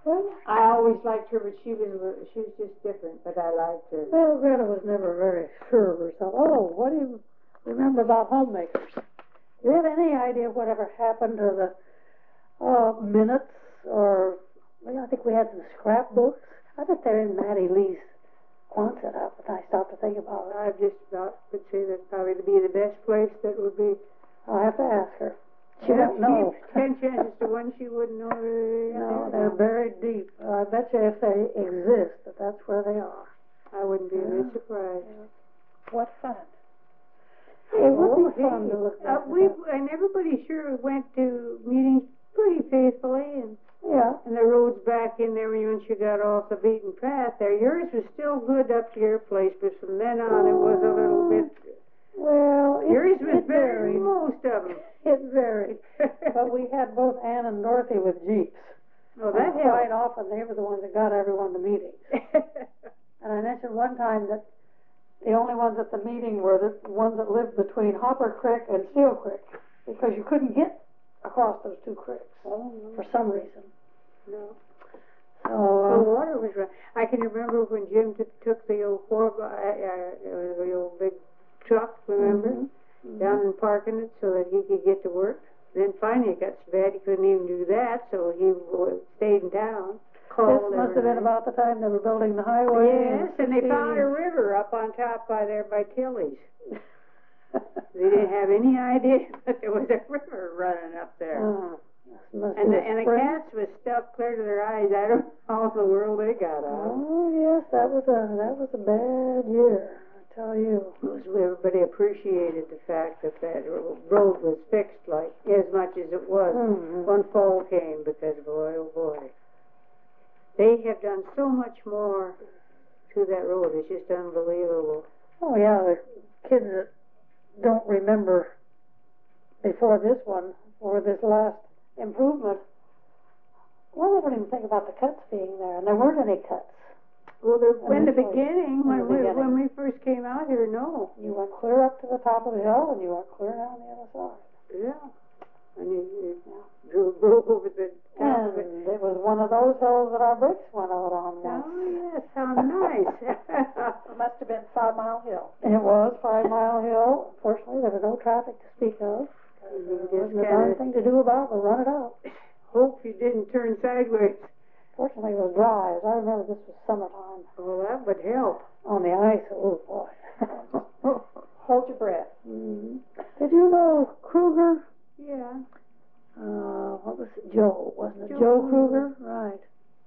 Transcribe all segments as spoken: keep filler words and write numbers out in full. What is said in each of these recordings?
Well, I always liked her, but she was she was just different. But I liked her. well, Greta was never very sure of herself. Oh, what do you remember about homemakers? Do you have any idea whatever happened to the uh, minutes or, well, I think we had some scrapbooks. I bet they're in Mattie Lee's Quonset hut, but I stopped to think about it. I just about would say that's probably to be the best place that would be. I'll have to ask her. She Yeah, won't know. Ten chances to one she wouldn't know. They're No, there they're buried deep. I bet you if they exist, that that's where they are. I wouldn't be a Yeah. bit surprised. Yeah. What fun. It would Oh, be fun hey, to look uh, back. we at and everybody sure went to meetings pretty faithfully, and that. Yeah. and the roads back in there once you got off the beaten path there. Yours was still good up to your place, but from then on it was a little bit. Well, it, Yours was it better varied. than most of them. It varied. But we had both Ann and Dorothy with Jeeps. Oh, that and quite often they were the ones that got everyone to meetings. And I mentioned one time that the only ones at the meeting were the ones that lived between Hopper Creek and Steel Creek, because you couldn't get across those two creeks Oh, no. for some reason. No. So, The uh, water was right. I can remember when Jim t- took the old four by, uh, the old big truck, remember, mhm, mhm. down and parking it so that he could get to work. Then finally it got so bad he couldn't even do that, so he w- stayed in town. This must have been about the time they were building the highway. Yes, and they found a river up on top by there by Tilly's. They didn't have any idea that there was a river running up there. Oh, must and be the, a and the spring. cats was stuck clear to their eyes. I don't know how in the world they got out. Oh yes, that was a that was a bad year, I tell you. It was, everybody appreciated the fact that that road was fixed like as much as it was. Mm-hmm. One fall came because boy, oh boy, they have done so much more to that road. It's just unbelievable. Oh yeah, the kids that don't remember before this one or this last improvement, well, they don't even think about the cuts being there, and there weren't any cuts. Well, there, in the Initially, beginning, in when the we beginning. when we first came out here, no. You went clear up to the top of the hill, and you went clear down the other side. Yeah, and you, you drove, drove over the top of it. And it was one of those hills that our brakes went out on once. Oh yes, how nice. It must have been Five Mile Hill. It was Five Mile Hill. Fortunately, there was no traffic to speak of. You There just wasn't a darn kinda thing to do about it but run it out. hope you didn't turn sideways. Fortunately, it was dry. As I remember, this was summertime. Well, that would help. On the ice, oh boy. Hold your breath. Mm-hmm. Did you know Kruger? Yeah. Uh, what was it? Joe, wasn't it? Joe Joe Kruger. Kruger? Right.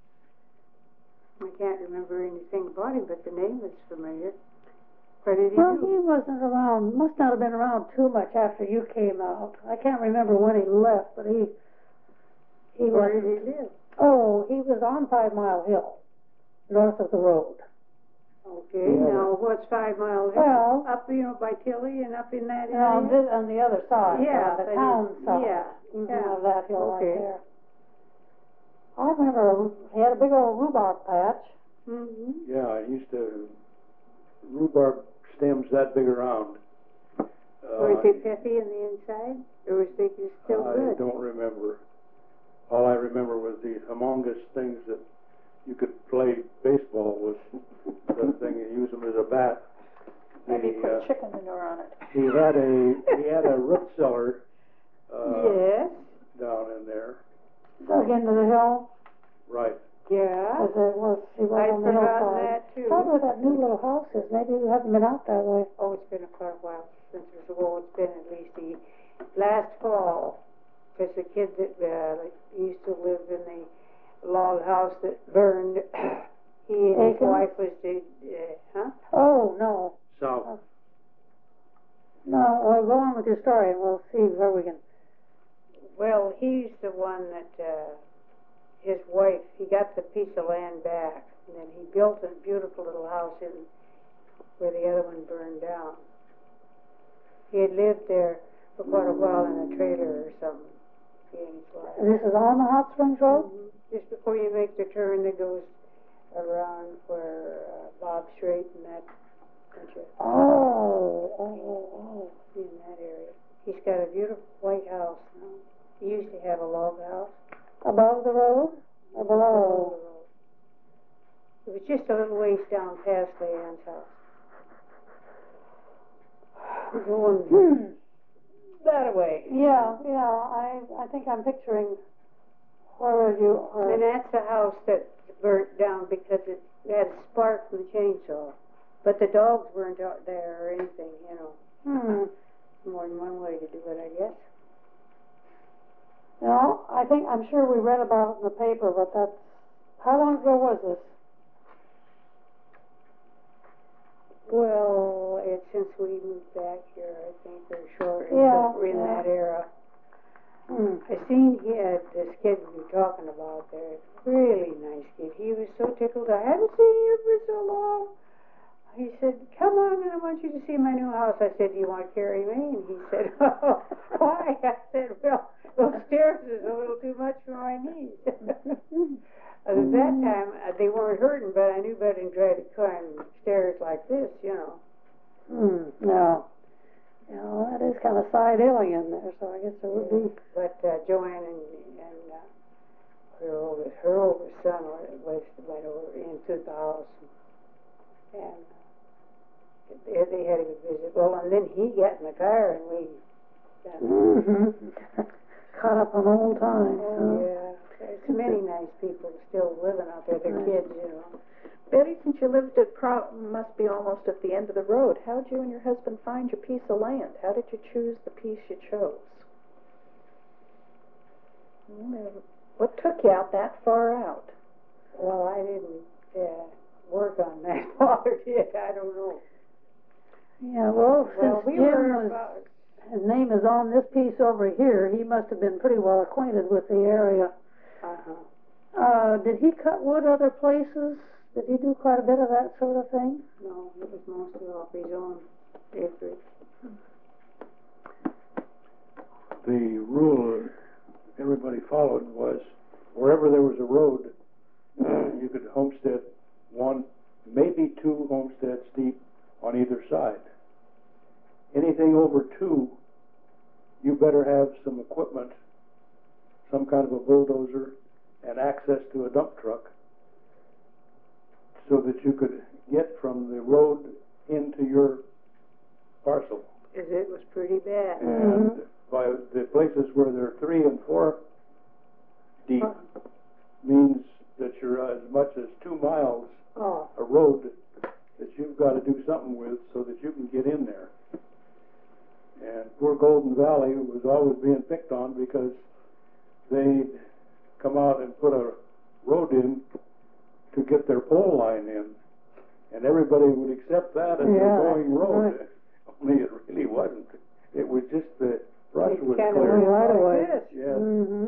I can't remember anything about him, but the name is familiar. What did he Well, do? he wasn't around, must not have been around too much after you came out. I can't remember when he left, but he, he Where was. did he live? Oh, he was on Five Mile Hill, north of the road. Okay, Yeah. now what's Five Mile Hill? Well, Up, you know, by Tilly and up in that area? on, this, on the other side, Yeah, on the that town is- side yeah, mhm, yeah. of that hill Okay. right there. I remember he had a big old rhubarb patch. Mm-hmm. Yeah, I used to, rhubarb stems that big around. Uh, Were they peppy in the inside? Or was they just still I good? don't remember. All I remember was these humongous things that you could play baseball with, the thing, and use them as a bat. Maybe The, put uh, chicken manure on it. He had a, he had a root cellar, uh, Yes. down in there. Dug into the hill, Right. Yeah. as it was, he was I'd on the forgotten hillside. that too. Probably where that new little house is. Maybe we haven't been out that way. Oh, it's been a quite a while since it was, well, it's been at least the last fall. Because the kid that uh, used to live in the log house that burned, he and his Akins? wife was the, uh, huh? Oh, no. South. No, well, go on with your story and we'll see where we can. Well, he's the one that, uh, his wife, he got the piece of land back, and then he built a beautiful little house in where the other one burned down. He had lived there for quite a while in a trailer or something. He and his wife. This is on the Hot Springs Road? Mhm. Just before you make the turn that goes around where uh, Bob Strait and that country, Oh, oh, oh, in that area. He's got a beautiful white house now. He used to have a log house. oh. Above the road or below? just a little ways down past Leanne's house. Going Hmm. that way. Yeah, yeah, I, I think I'm picturing where you are. And that's the house that burnt down because it had a spark from the chainsaw. But the dogs weren't out there or anything, you know. Hmm. More than one way to do it, I guess. No, I think, I'm sure we read about it in the paper, but that's, how long ago was this? Well, it's since we moved back here, I think, or short, Yeah, in yeah. that era. Hmm. I seen he had this kid we were talking about there. Really nice kid. He was so tickled. I hadn't seen you for so long. He said, come on, I want you to see my new house. I said, do you want to carry me? And he said, oh, why? I said, well, those stairs is a little too much for my knees. At that time, uh, they weren't hurting, but I knew better than try to climb stairs like this, you know. Hmm, no. You know, that is kind of side hilling in there, so I guess there would be. But uh, Joanne and, and uh, her oldest, her oldest son was, went over into the house, and uh, they, they had a good visit. Well, and then he got in the car, and we. Uh, Mm-hmm. Caught up on old times. oh huh? yeah, there's many nice people still living out there. Their Right. kids, you know. Betty, since you lived at Pro, must be almost at the end of the road, how'd you and your husband find your piece of land? How did you choose the piece you chose? Well, what took you out that far out? Well, I didn't uh, work on that. Father did. I don't know. Yeah, well, Well, since we Jim were was, about. his name is on this piece over here, he must have been pretty well acquainted with the area. Uh-huh. Uh, did he cut wood other places? Did he do quite a bit of that sort of thing? No, it was mostly off his own acreage. The rule everybody followed was wherever there was a road, you could homestead one, maybe two homesteads deep on either side. Anything over two, you better have some equipment, some kind of a bulldozer, and access to a dump truck so that you could get from the road into your parcel. Because it was pretty bad. And by the places where there are three and four deep means that you're as much as two miles Oh, a road that you've got to do something with so that you can get in there. And poor Golden Valley was always being picked on because they'd come out and put a road in to get their pole line in, and everybody would accept that as Yeah, a going road. right. Only it really wasn't. It was just the brush it was kind of clear. went Right like away. this. Yes. Mm-hmm.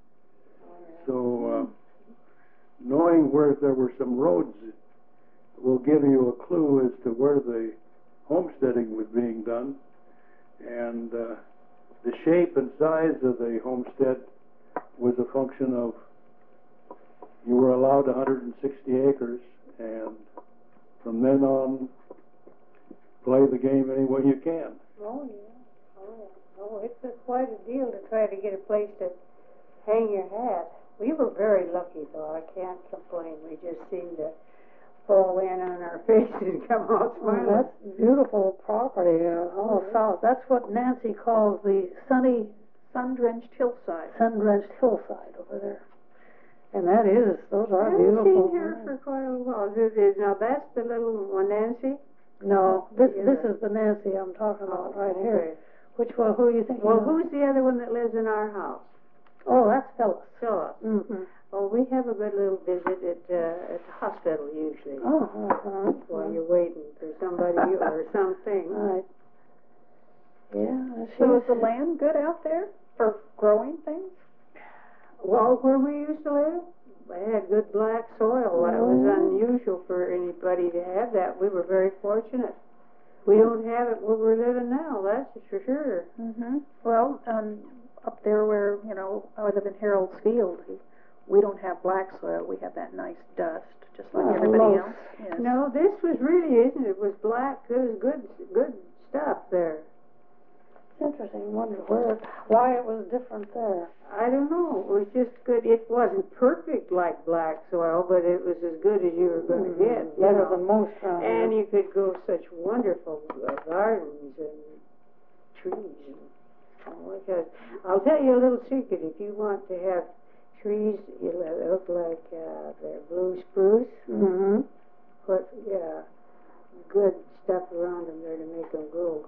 So, uh, knowing where there were some roads will give you a clue as to where the homesteading was being done. And uh, the shape and size of the homestead was a function of you were allowed one hundred sixty acres, and from then on, play the game any way you can. Oh, yeah. Oh, yeah. Oh, it's a quite a deal to try to get a place to hang your hat. We were very lucky, though. I can't complain. We just seemed to fall in on our faces and come out Oh, smiling. that's beautiful property, uh, all south. That's what Nancy calls the sunny, Sun-drenched hillside. sun-drenched hillside over there. And that is, those I are haven't beautiful. seen her for quite a while. This is, now, that's the little one, Nancy? No, this The this other. is the Nancy I'm talking about right okay. here. Which one, who are you thinking Well, of? who's the other one that lives in our house? Oh, that's Phyllis. Phyllis. Mm-hmm. Oh, we have a good little visit at, uh, at the hospital usually. Oh, uh-huh. While you're waiting for somebody or something. Right. Yeah, she So is the land good out there for growing things? Well, where we used to live, they had good black soil. That was Oh. unusual for anybody to have that. We were very fortunate. We don't have it where we're living now, that's for sure. Mm-hmm. Well, um, up there where, you know, I live in Harold's Field, we don't have black soil. We have that nice dust, just like Oh, everybody loaf. else. Yes. No, this was really, isn't it? It was black. It was good, good stuff there. interesting, wonder where, why it was different there. I don't know, it was just good, it wasn't perfect like black soil, but it was as good as you were gonna get, you Better know. than most around here. And you could grow such wonderful uh, gardens and trees and, oh, because, I'll tell you a little secret, if you want to have trees that look like, uh, they're blue spruce, Mm-hmm. put, yeah, good stuff around them there to make them grow.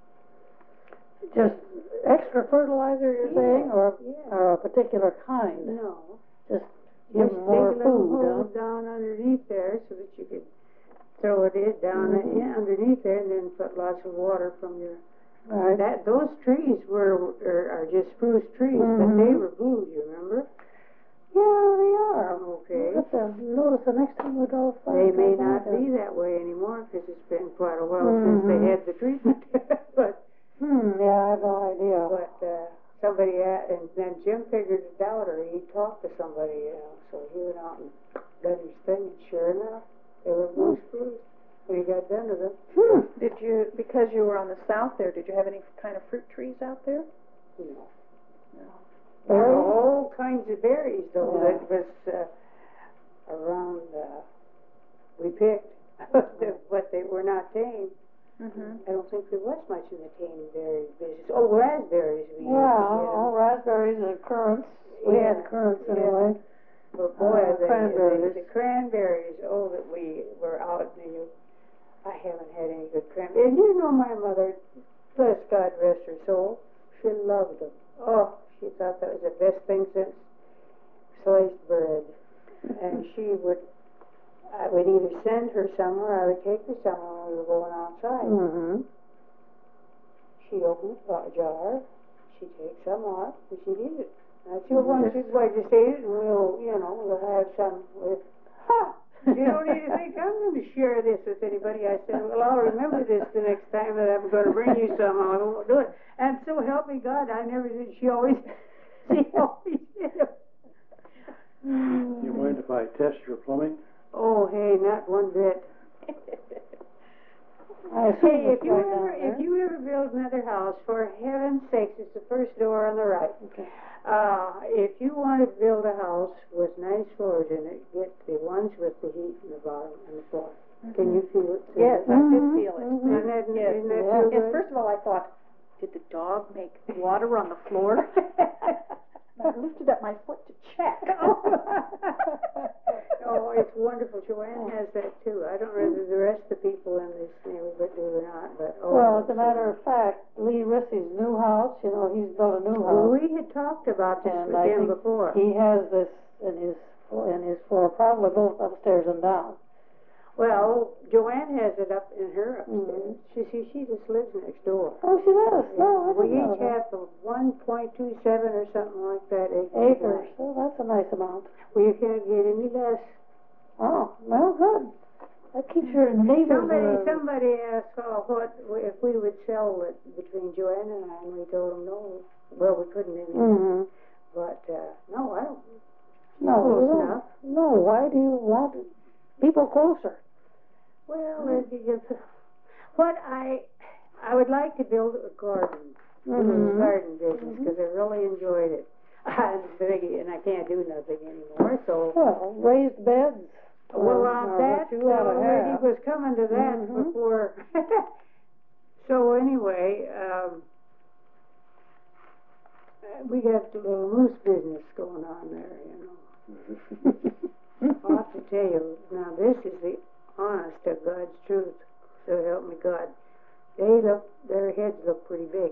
Just extra fertilizer, you're Yeah, saying, or, yeah. or a particular kind? No. Just give Just them dig more a little food, hole huh? down underneath there so that you could throw it in down it, Mhm. yeah, underneath there, and then put lots of water from your. Right. That those trees were are, are just spruce trees, but Mhm. they were blue. You remember? Yeah, they are. Okay. We'll have to notice the next time we go by. They may go by not there. be that way anymore because it's been quite a while since Mhm. they had the treatment. but Hmm, yeah, I have no idea. but uh, somebody at, and then Jim figured it out, or he talked to somebody, you know. So he went out and done his thing, and sure enough, they were blue spruce when he got done with them. Hmm. Did you, because you were on the south there, did you have any kind of fruit trees out there? You know. Berries? There were all kinds of berries, though, Yeah. that was uh, around, uh, we picked, but they were not tame. Mm-hmm. I don't think there was much in the tame berry business. Oh, raspberries we Yeah, used to get. all raspberries and currants. We Yeah, had currants yeah. anyway. But boy, Uh, the, cranberries. the, the cranberries, oh, that we were out, and you, I haven't had any good cranberries. And you know my mother, bless God rest her soul, she loved them. Oh, she thought that was the best thing since sliced bread. And she would, I would either send her somewhere, I would take her somewhere when we were going outside. Mm-hmm. She'd open a jar, she'd take some out, and she'd eat it. And I said, well, she'd, well, just eat it, and we'll, you know, we'll have some with, ha! You don't need to think I'm going to share this with anybody. I said, well, I'll remember this the next time that I'm going to bring you some, I won't do it. And so help me God, I never did. She always, she always did it. You mind if I test your plumbing? Oh, hey, not one bit. I assume Hey, if it's you right ever, down there. if you ever build another house, for heaven's sakes, it's the first door on the right. Okay. Uh, if you want to build a house with nice floors in it, get the ones with the heat in the bottom and the floor. Can you feel it? too? Yes, I did Mhm, feel it. mhm. Isn't that, Yes. isn't that Yeah. feel Yes, good? first of all, I thought, did the dog make water on the floor? I lifted up my foot to check. Oh, it's wonderful. Joanne has that too. I don't know whether the rest of the people in this neighborhood do or not, but oh. Well, as a matter of fact, Lee Rissy's new house, you know, he's built a new Well, house. we had talked about this And with I him think before. he has this in his, in his floor, probably both upstairs and down. Well, Joanne has it up in her upstairs. Mhm. She see, she just lives next door. Oh, she does? No, I We didn't know each that. have a one point two seven or something like that acres. Acres, oh, that's a nice amount. Well, you can't get any less. Oh, well, good. That keeps your neighbors. Somebody, uh, somebody asked, oh, what, if we would sell it between Joanne and I, and we told them no. Well, we couldn't anyway. Mm-hmm. But, uh, no, I don't. No, Close you don't. enough. No, why do you want people closer? Well, it, it, what I, I would like to build a garden. Mhm. Garden business, because I really enjoyed it. I'm big, and I can't do nothing anymore, so. Well, raised beds. Well, or- uh, or that what you ought to already have. was coming to that Mhm. before. So anyway, um, uh, we got a little moose business going on there, you know. I'll have to tell you, now this is the honest to God's truth, so help me God. They look, their heads look pretty big.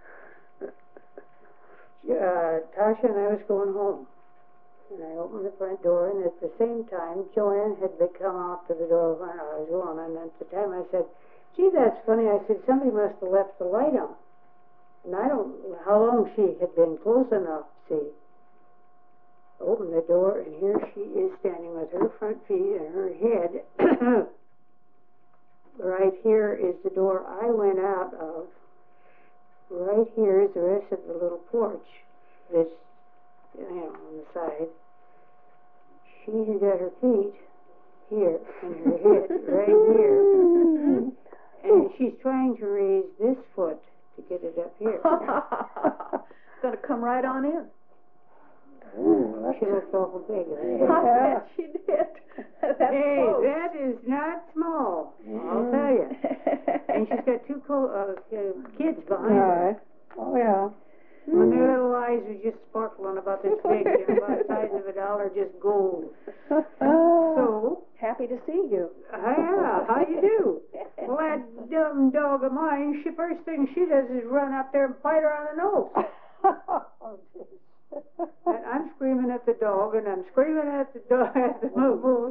Uh, Tasha and I was going home, and I opened the front door, and at the same time, Joanne had to come out to the door when I was going, and at the time I said, gee, that's funny. I said, somebody must have left the light on. And I don't know how long she had been close enough to see. Opened the door, and here she is standing with her front feet and her head. Right here is the door I went out of. Right here is the rest of the little porch. This, you know, on the side. She had got her feet here and her head right here. And she's trying to raise this foot to get it up here. It's gonna come right on in. Ooh, She looks awful big. I Yeah. bet she did. That's Hey, close. that is not small, I'll tell you. And she's got two co- uh, uh, kids behind her. Right. Oh, yeah. And their little eyes are just sparkling about this big, you know, about the size of a dollar, just gold. So, Happy to see you. uh, yeah, how you do? Well, that dumb dog of mine, she, first thing she does is run up there and bite her on the nose. Oh, geez. And I'm screaming at the dog, and I'm screaming at the dog, at the moose.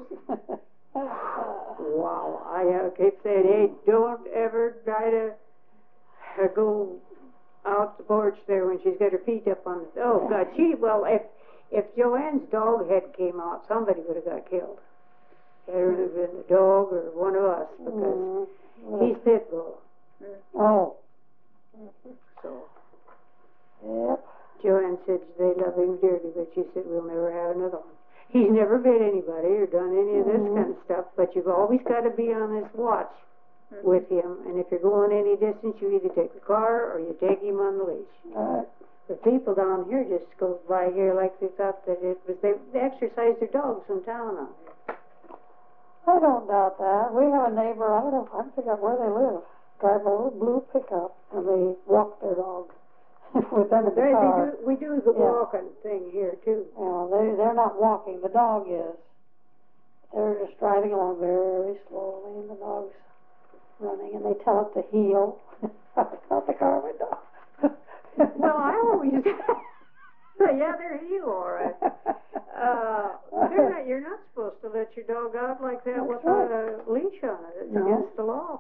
Wow, I uh, keep saying, hey, don't ever try to uh, go out the porch there when she's got her feet up on the, oh, God, she, well, if, if Joanne's dog head came out, somebody would have got killed. It would have been the dog or one of us, because Mm. he's pit bull, Oh. so. Yep. Joanne said they love him dearly, but she said we'll never have another one. He's never bit anybody or done any of this Mhm. kind of stuff, but you've always got to be on this watch with him, and if you're going any distance, you either take the car or you take him on the leash. Right. The people down here just go by here like they thought that it was, they, they exercise their dogs from town on. I don't doubt that. We have a neighbor, I don't know, I forget where they live, drive a little blue pickup, and they walk their dog with them in the They, they car. do, we do the Yeah. walking thing here too. You know, they, they're not walking, the dog is. They're just driving along very slowly, and the dog's running, and they tell it to heel out the car window. Well, I always, yeah, they're heel, all right. Uh, they're not, you're not supposed to let your dog out like that That's without right. a leash on it. It's No. against the law.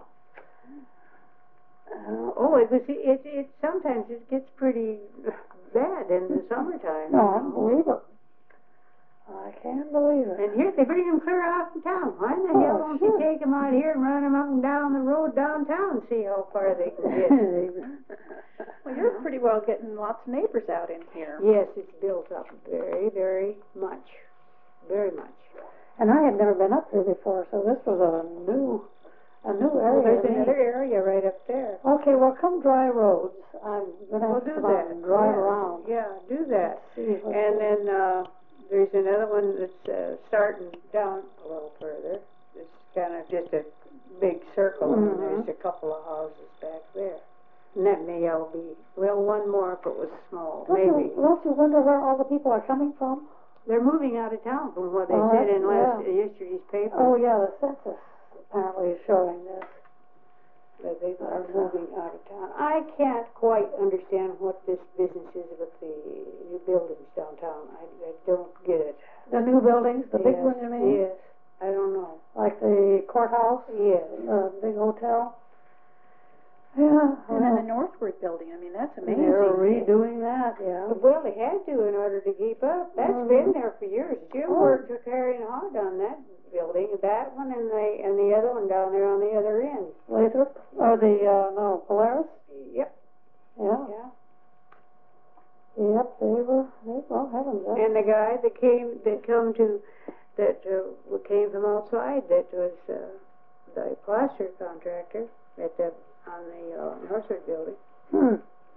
Uh, Oh, it was, it, it, sometimes it gets pretty bad in the summertime. No, you I know. believe it. I can't believe it. And here, they bring them clear out in town. Why in the Oh, hell don't sure. you take them out here and run them up and down the road downtown and see how far they can get? Well, you're pretty well getting lots of neighbors out in here. Yes, it's built up very, very much. Very much. And I had never been up here before, so this was a new, a new Oh, area. there's to me. another area right up there. Okay, well, come dry roads. I'm gonna We'll have to do come out that. and drive Yeah. around. Yeah, do that. See what's And there. then, uh, there's another one that's, uh, starting down a little further. It's kind of just a big circle, and Mhm. there's a couple of houses back there. And that may all be, well, one more if it was small, Don't maybe. you, don't you wonder where all the people are coming from? They're moving out of town from what they Oh, said that's- in last, yeah. yesterday's paper. Oh, yeah, the census apparently is showing this. That they are That's, uh, moving out of town. I can't quite understand what this business is with the new buildings downtown. I, I don't get it. The new buildings, the big Yes, one, you mean? Yes, I don't know. Like the courthouse, Yes. the big hotel? Yeah. And then the well, Northward building, I mean, that's They're amazing. redoing that, yeah. Well, they had to in order to keep up. That's Mhm. been there for years. Jim Oh. worked with Harry and Hog on that building, that one and the, and the other one down there on the other end. Lathrop, or the, uh, no, Polaris? Yep, Yeah. yeah. Yep, they were, they, well, heavens, that's. And the guy that came, that come to, that uh, came from outside, that was uh, the plaster contractor at the, on the uh, Northwood building. Hmm.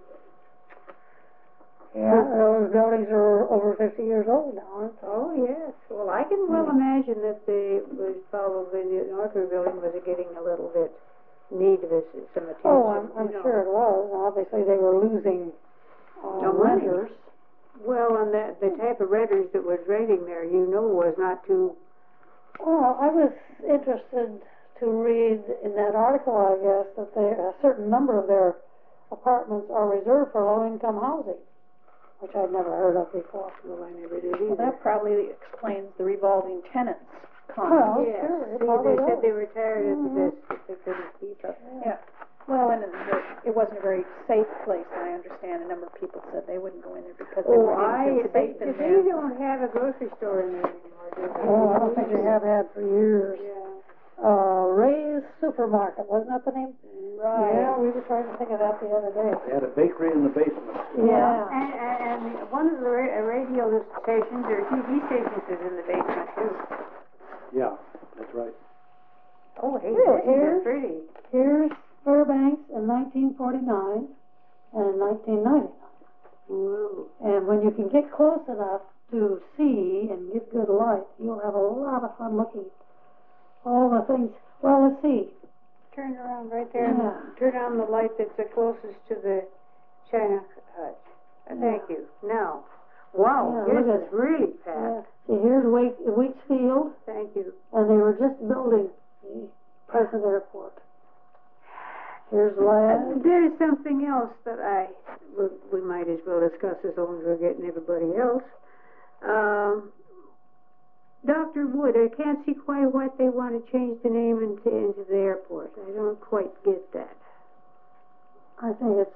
Yeah, those buildings are over fifty years old now, aren't they? Oh, yes. Well, I can well imagine that the, was probably, the Northwood building was getting a little bit need of this- some attention. Oh, I'm, I'm you know. sure it was. Obviously, they were losing, uh, No money. renters. Well, and that, the type of renters that was renting there, you know, was not too, Well, I was interested to read in that article, I guess, that there, a certain number of their apartments are reserved for low-income housing, which I'd never heard of before. well, I never did Well, either. that probably explains the revolving tenants Well, concept. Yes. sure, it See, probably they said does. they were tired of Mhm. this, that they couldn't keep up. Yeah. Well, and it, it wasn't a very safe place, I understand. A number of people said they wouldn't go in there because they Oh, didn't I, feel they, safe in they there. don't have a grocery store in there anymore, do they? Oh, I don't think they have had for years. Yeah. Uh, Ray's Supermarket, wasn't that the name? Right. Yeah, we were trying to think of that the other day. They had a bakery in the basement. Yeah. And, and, and one of the ra- uh, radio stations or T V stations is in the basement too. Yeah, that's right. Oh, hey, Yeah, this here's- is pretty. Here's Fairbanks in nineteen forty-nine, and in nineteen ninety-nine. Whoa. And when you can get close enough to see and get good light, you'll have a lot of fun looking at all the things. Well, let's see. Turn around right there. Yeah. And turn on the light that's the closest to the China hut. Uh, Thank you. Now. Wow, Yeah, this look at is it. really Yeah. packed. See, here's Wake, Wheatsfield, Thank you. and they were just building the present airport. Here's Uh, Ladd. There's something else that I, we, we might as well discuss as long as we're getting everybody else. Um, Doctor Wood, I can't see quite what they want to change the name into, into the airport. I don't quite get that. I think it's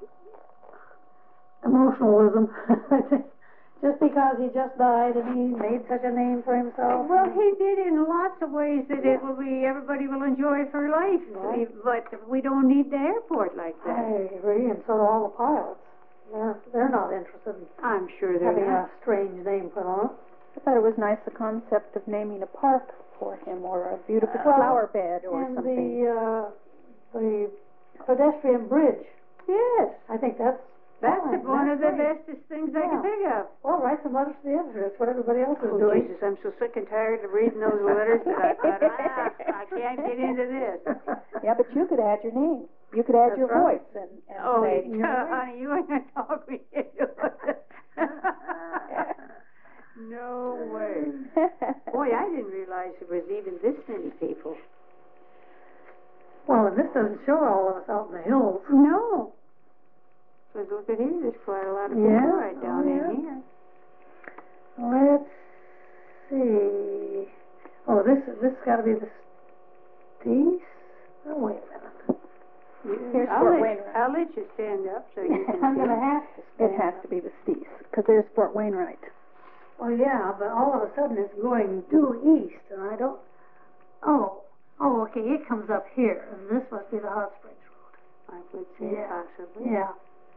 emotionalism. I think just because he just died and he made such a name for himself. Well, he did in lots of ways that it will be, everybody will enjoy for life. Right. But we don't need the airport like that. I agree, and so do all the pilots. They're, they're not interested in I'm sure they're having not. a strange name put on it. I thought it was nice, the concept of naming a park for him, or a beautiful Well, flower bed, or And something. the, uh, the pedestrian bridge, Yes. I think that's That's fine. one of the great. bestest things I Yeah. can think of. Well, write some letters to the editor, that's what everybody else is Oh, doing. Jesus, I'm so sick and tired of reading those letters that I thought, ah, I can't get into this. Yeah, but you could add your name. You could add That's your right. voice and, and Oh, say, yeah, honey, you ain't gonna talk me into it. No way. Boy, I didn't realize there was even this many people. Well, and this doesn't show all of us out in the hills. No. Because look at here, there's quite a lot of people Yeah, right down oh, in yeah. here. Let's see. Oh, this this got to be the Stees. Oh, wait a minute. Here's I'll, Fort let, Wainwright. I'll let you stand up so you can I'm see. gonna have to. It stand has up. to be the Stees, because there's Fort Wainwright. Well, yeah, but all of a sudden it's going due east, and I don't. Oh, oh, okay. It comes up here, and this must be the Hot Springs Road. I would say Yeah. possibly. Yeah.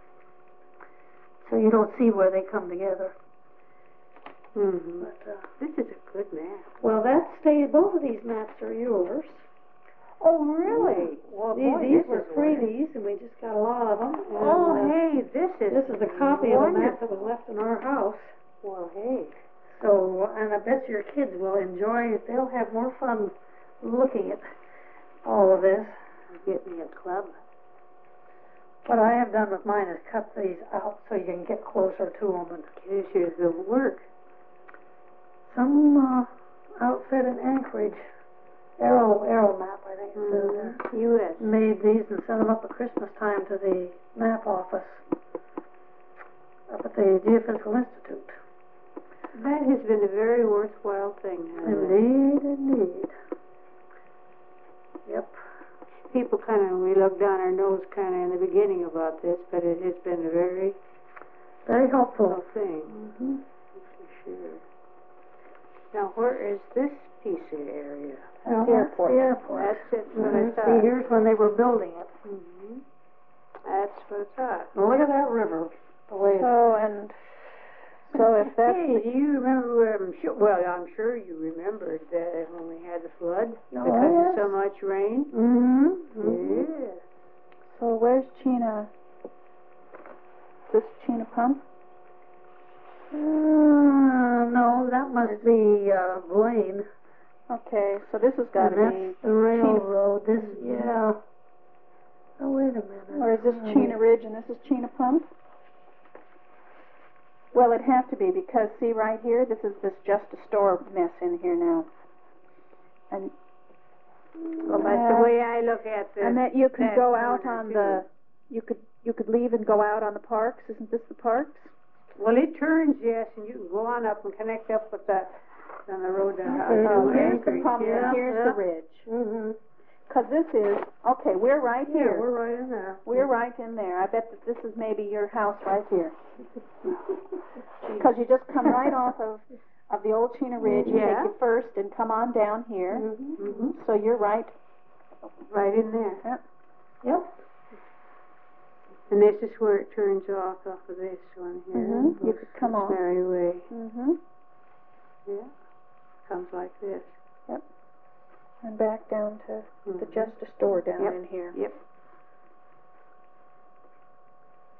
So you don't see where they come together. Mm-hmm. But uh, This is a good map. well, that stays. Both of these maps are yours. Oh, really? Well, These, boy, these this were is freebies, and we just got a lot of them. And, Oh, uh, hey, this is This is a copy of a map wonderful. that was left in our house. Well, hey. So, and I bet your kids will enjoy it. They'll have more fun looking at all of this. Get me a club. What I have done with mine is cut these out so you can get closer to them. And This is the work. some uh, outfit in Anchorage, Aero Aero Map, I think it says there, Mm-hmm. U S made these and sent them up at Christmas time to the map office up at the Geophysical Institute. That has been a very worthwhile thing. hasn't it? Indeed, indeed. Yep. People kind of, we look down our nose kind of in the beginning about this, but it has been a very Very helpful. cool thing. Mm-hmm. For sure. Now, where is this piece of area? Well, the that's airport. the airport. That's it, what Mhm. I thought. See, here's when they were building it. Mm-hmm. That's what I thought. Now look at that river, the way it's... So, and, so if that's, Hey, do you remember, I'm sure, well, I'm sure you remembered that when we had the flood Oh, because yes. of so much rain? Mm-hmm. Mm-hmm. Yeah. so where's Chena? Is this Chena Pump? Uh, no, that must be, uh, Blaine. Okay, so this has gotta And be, that's the railroad, this, yeah. Oh, wait a minute. or is this Oh, Chena Ridge and this is Chena Pump? Well, it'd have to be, because see right here, this is this just a store mess in here now. And, Well, that's the way I look at this. and that you could that go out corner, on too. the, you could, you could leave and go out on the parks, isn't this the parks? Well, it turns, yes, and you can go on up and connect up with that, on the road to, uh, Okay, to Oh, here's the Anchorage, pump yeah. and here's the ridge. Mm-hmm. Cause this is, okay, we're right Yeah, here. we're right in there. We're right in there. I bet that this is maybe your house right here. Cause you just come right off of, of the old Chena Ridge, you Yeah. take you first and come on down here. Mm-hmm. Mm-hmm. So you're right. Right in there. Yep. And this is where it turns off, off of this one here. Mhm. You could come off. Ferry Way. Mm-hmm. Yeah. Comes like this. And back down to the Mhm. Just a Store down Yep. in here. Yep.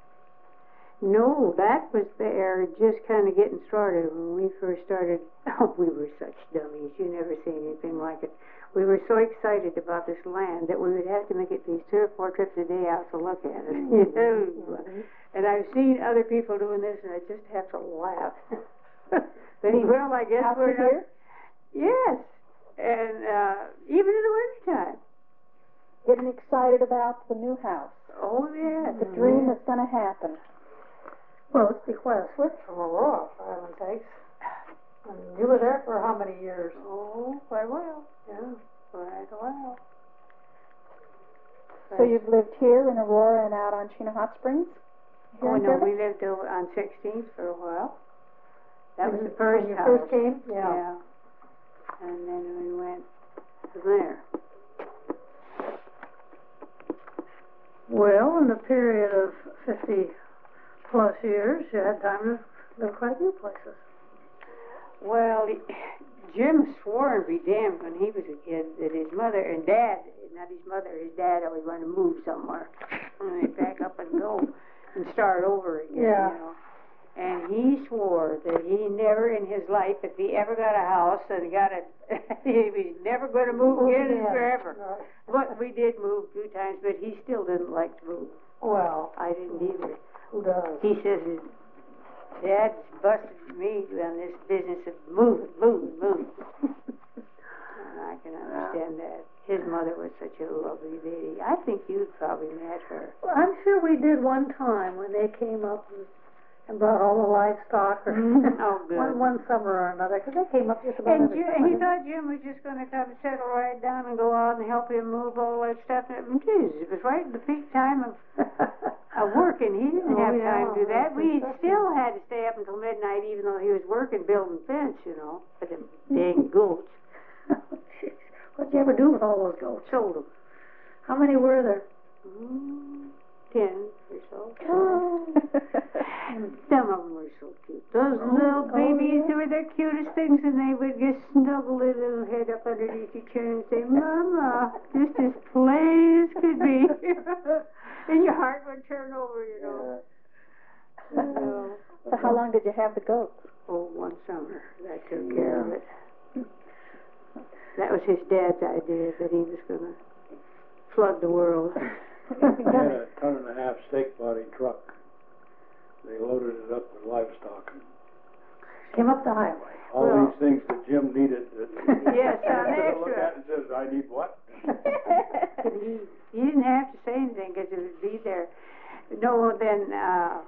No, that was there just kind of getting started when we first started. Oh, we were such dummies. You never seen anything like it. We were so excited about this land that we would have to make it these three or four trips a day out to look at it. You know? Mhm. And I've seen other people doing this, and I just have to laugh. They, well, I guess Out to we're not. here? Yes, and uh, even in the wintertime. Getting excited about the new house, Oh, yeah. the dream that's gonna happen. Well, it's be quite a switch from Aurora, for heaven's sakes. And you were there for how many years? Oh, quite a while. Yeah. Quite a while. So you've lived here in Aurora and out on Chena Hot Springs? Here Oh, in no, Fairbanks? we lived over on sixteenth for a while. That was When the you- first When you house. first came? Yeah. Yeah. And then we went from there. Well, in a period of fifty plus years, you had time to live quite a few places. Well, he, Jim swore and be damned when he was a kid that his mother and dad, not his mother, his dad always wanted to move somewhere. And they'd pack up and go and start over again, Yeah. you know. And he swore that he never in his life, if he ever got a house and got a, he was never going to move again Yeah. forever. Right. But we did move a few times, but he still didn't like to move. Well, I didn't either. who does? He says his dad's busted me on this business of moving, moving, moving. And I can understand that. His mother was such a lovely lady. I think you'd probably met her. Well, I'm sure we did one time when they came up and, and brought all the livestock or Mhm. Oh, good. one, one summer or another, because they came up just about And every Jim, summer. he thought Jim was just going to come settle right down and go out and help him move all that stuff. And geez, it was right at the peak time of, of working. He didn't Oh, have yeah, time to do that. We construction. still had to stay up until midnight, even though he was working building fence, you know, for the dang goats. Jeez. What'd you ever do with all those goats? Sold them. How many were there? Mm, ten or so. Oh. Some of them were so cute. Those Oh, little oh, babies, yeah. they were the cutest things, and they would just snuggle their little head up underneath each other and say, Mama, just as plain as could be. And your heart would turn over, you know. So, So how long did you have the goats? oh, one summer, that took care of it. That was his dad's idea, that he was going to flood the world. They had a ton and a half steak body truck. They loaded it up with livestock and Came up the highway. all Well- these things that Jim needed. That Yes, on Everybody look extra. at it and says, I need what? And he, he didn't have to say anything because it would be there. No, then uh,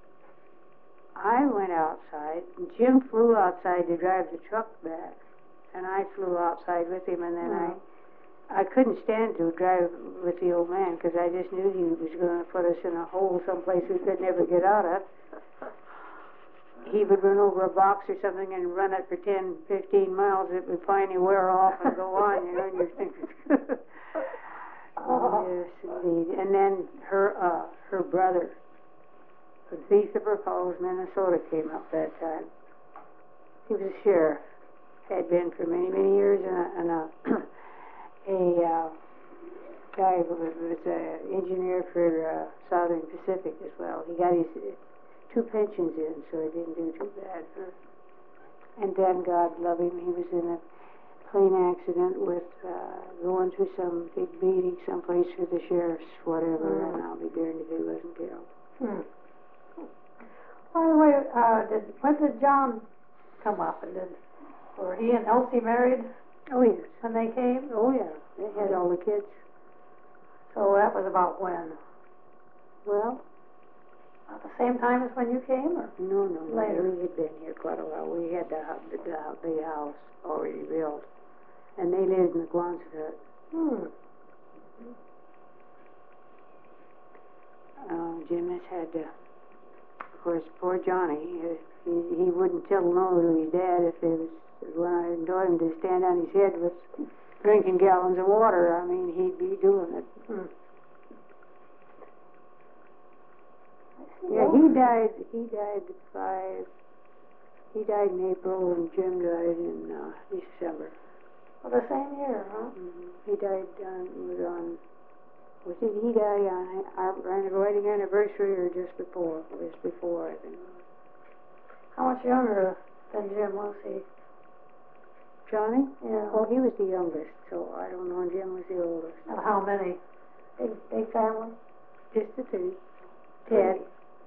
I went outside. Jim flew outside to drive the truck back, and I flew outside with him. And then Mhm. I, I couldn't stand to drive with the old man because I just knew he was going to put us in a hole someplace we could never get out of. He would run over a box or something and run it for ten, fifteen miles. It would finally wear off and go on, you know, and you're thinking, yes, indeed. And then her, uh, her brother, from Theodore Falls, Minnesota, came up that time. He was a sheriff, had been for many, many years, and a, and a, a uh, guy who was, was an engineer for uh, Southern Pacific as well. He got his two pensions in, so he didn't do too bad for. And then, God love him, he was in a plane accident with uh, going to some big meeting someplace for the sheriffs, whatever, Mm. and I'll be darned if he wasn't killed. Hmm. By the way, uh, did, when did John come up? And did, were he and Elsie married Oh, yes. when they came? Oh, yeah. They had all the kids. So that was about when? Well, About the same time as when you came, or? no, no, no. Later. We had been here quite a while. We had the, hu- the, the big house already built. And they lived in the Quonset. Hmm. Uh, Jim has had to, of course, poor Johnny, he, he, he wouldn't tell no to his dad if there was, when I told him to stand on his head with drinking gallons of water. I mean, he'd be doing it. Hmm. Yeah, he died, he died five, he died in April and Jim died in, uh, December. Well, the same year, huh? Mhm. He died on, was on Was it he died on our wedding anniversary or just before? It was before, I think. How much younger than Jim was he? Johnny? Yeah. Oh, he was the youngest, so I don't know, and Jim was the oldest. Of how many? Big, big family? Just the two. Ted.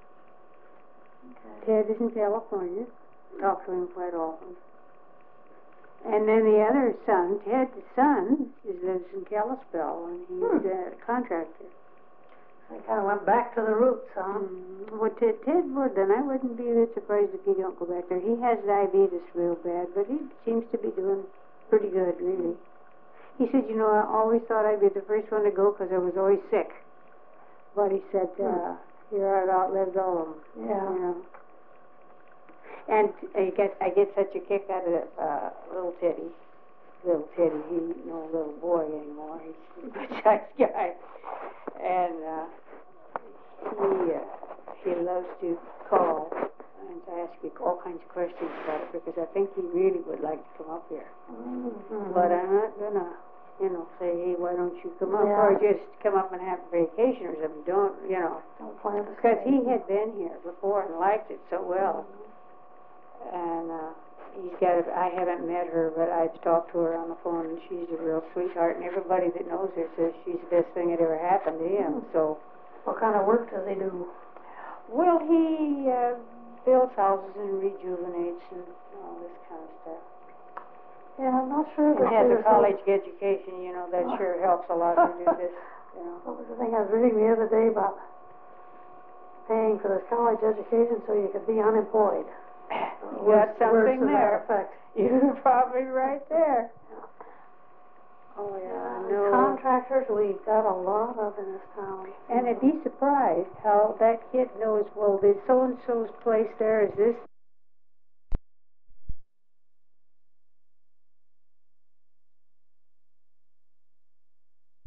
Okay. Ted is in California. Talk to him quite often. And then the other son, Ted's son, is lives in Kalispell, and he's Hmm. a contractor. They kind of went back to the roots, huh? Mm, well, Ted, Ted would, then I wouldn't be that surprised if he don't go back there. He has diabetes real bad, but he seems to be doing pretty good, really. He said, you know, I always thought I'd be the first one to go because I was always sick. But he said, uh, here I've outlived all of them. Yeah. You know. And I get, I get such a kick out of uh, little Teddy. Little Teddy, he's no little boy anymore. He's a good-sized guy. And uh, he, uh, he loves to call and to ask me all kinds of questions about it because I think he really would like to come up here. Mm-hmm. But I'm not gonna, you know, say, hey, why don't you come up? Yeah. Or just come up and have a vacation or something. Don't, you know. Don't plan to Because stay. he had been here before and liked it so well. And uh, he's got a, I haven't met her, but I've talked to her on the phone, and she's a real sweetheart. And everybody that knows her says she's the best thing that ever happened to him. So, What kind of work does he do? well, he uh, builds houses and rejuvenates and all this kind of stuff. Yeah, I'm not sure And that has a there's college education, you know, that sure helps a lot to do this, you know. What was the thing I was reading the other day about paying for this college education so you could be unemployed? You Words- got something words to that there. effect. You're probably right there. Oh, yeah, I know. Contractors, we've got a lot of in this town. And I'd be surprised how that kid knows, well, there's so-and-so's place there, is this